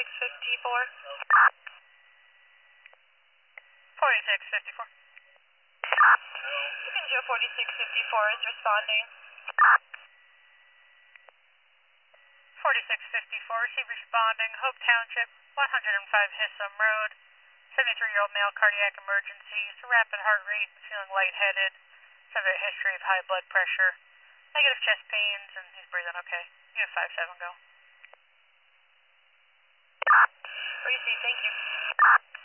4654. Joe 4654 is responding. 4654, receive responding. Hope Township, 105 Hissam Road. 73-year-old male, cardiac emergencies, rapid heart rate, feeling lightheaded. Severe history of high blood pressure. Negative chest pains, and he's breathing okay. You have 5-7, go. Receive, thank you.